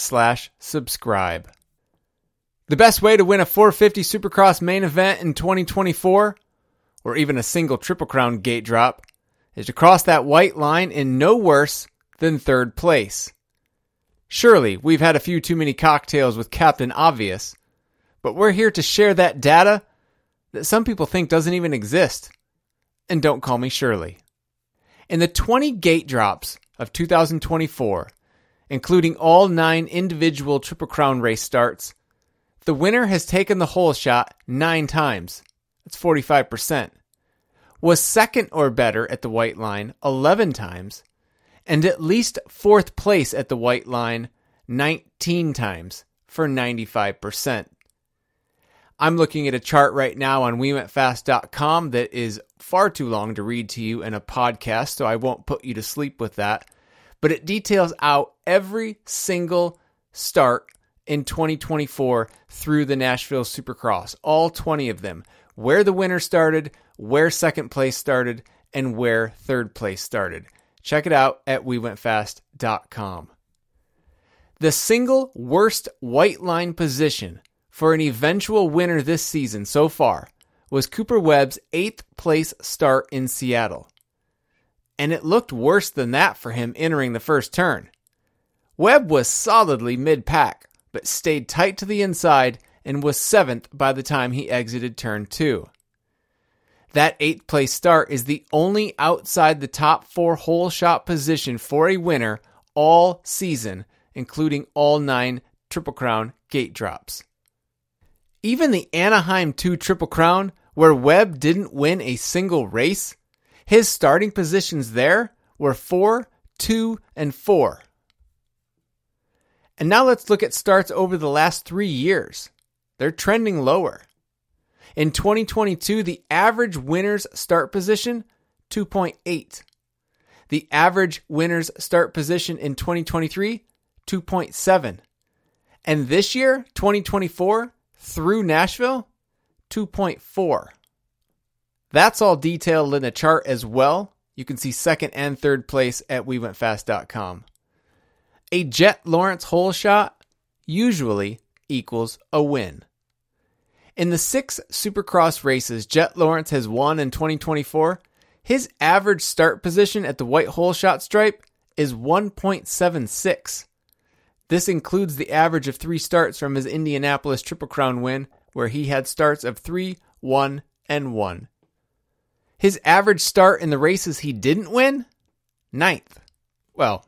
www.wewentfast.com/subscribe. The best way to win a 450 Supercross main event in 2024, or even a single Triple Crown gate drop, is to cross that white line in no worse than third place. Surely, we've had a few too many cocktails with Captain Obvious, but we're here to share that data that some people think doesn't even exist. And don't call me Shirley. In the 20 gate drops of 2024, including all 9 individual Triple Crown race starts, the winner has taken the hole shot 9 times. That's 45%. Was second or better at the white line 11 times, and at least 4th place at the white line 19 times for 95%. I'm looking at a chart right now on wewentfast.com that is far too long to read to you in a podcast, so I won't put you to sleep with that. But it details out every single start in 2024 through the Nashville Supercross, all 20 of them, where the winner started, where second place started, and where third place started. Check it out at wewentfast.com. The single worst white line position for an eventual winner this season so far was Cooper Webb's 8th place start in Seattle. And it looked worse than that for him entering the first turn. Webb was solidly mid-pack, but stayed tight to the inside and was 7th by the time he exited turn 2. That 8th place start is the only outside the top 4 hole shot position for a winner all season, including all 9 Triple Crown gate drops. Even the Anaheim 2 Triple Crown, where Webb didn't win a single race, his starting positions there were 4, 2, and 4. And now let's look at starts over the last 3 years. They're trending lower. In 2022, the average winner's start position, 2.8. The average winner's start position in 2023, 2.7. And this year, 2024, through Nashville, 2.4. That's all detailed in the chart as well. You can see second and third place at wewentfast.com. A Jet Lawrence hole shot usually equals a win. In the 6 Supercross races Jet Lawrence has won in 2024, his average start position at the white hole shot stripe is 1.76. This includes the average of 3 starts from his Indianapolis Triple Crown win, where he had starts of 3, 1, and 1. His average start in the races he didn't win? 9th. Well,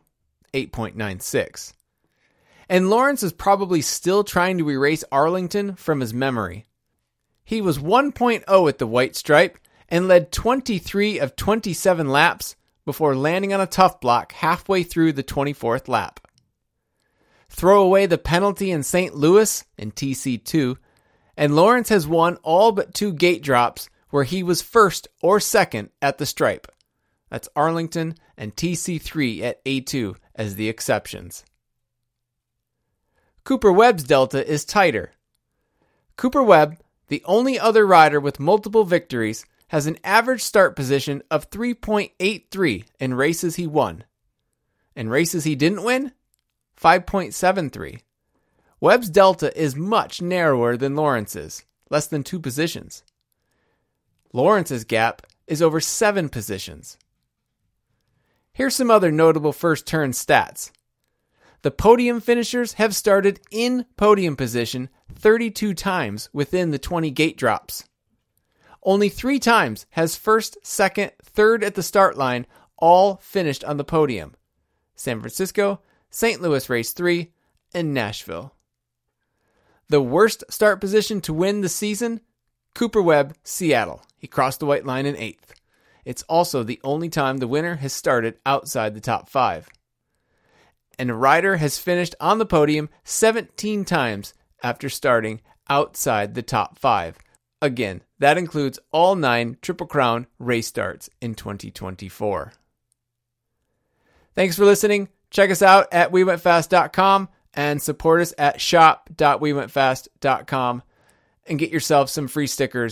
8.96. And Lawrence is probably still trying to erase Arlington from his memory. He was 1.0 at the white stripe and led 23 of 27 laps before landing on a tough block halfway through the 24th lap. Throw away the penalty in St. Louis in TC2, and Lawrence has won all but 2 gate drops where he was first or second at the stripe. That's Arlington and TC3 at A2 as the exceptions. Cooper Webb's delta is tighter. Cooper Webb, the only other rider with multiple victories, has an average start position of 3.83 in races he won. In races he didn't win, 5.73. Webb's delta is much narrower than Lawrence's, less than 2 positions. Lawrence's gap is over 7 positions. Here's some other notable first turn stats. The podium finishers have started in podium position 32 times within the 20 gate drops. Only 3 times has first, second, third at the start line all finished on the podium. San Francisco, St. Louis Race 3, and Nashville. The worst start position to win the season? Cooper Webb, Seattle. He crossed the white line in 8th. It's also the only time the winner has started outside the top 5. And a rider has finished on the podium 17 times after starting outside the top 5. Again, that includes all 9 Triple Crown race starts in 2024. Thanks for listening. Check us out at wewentfast.com and support us at shop.wewentfast.com and get yourself some free stickers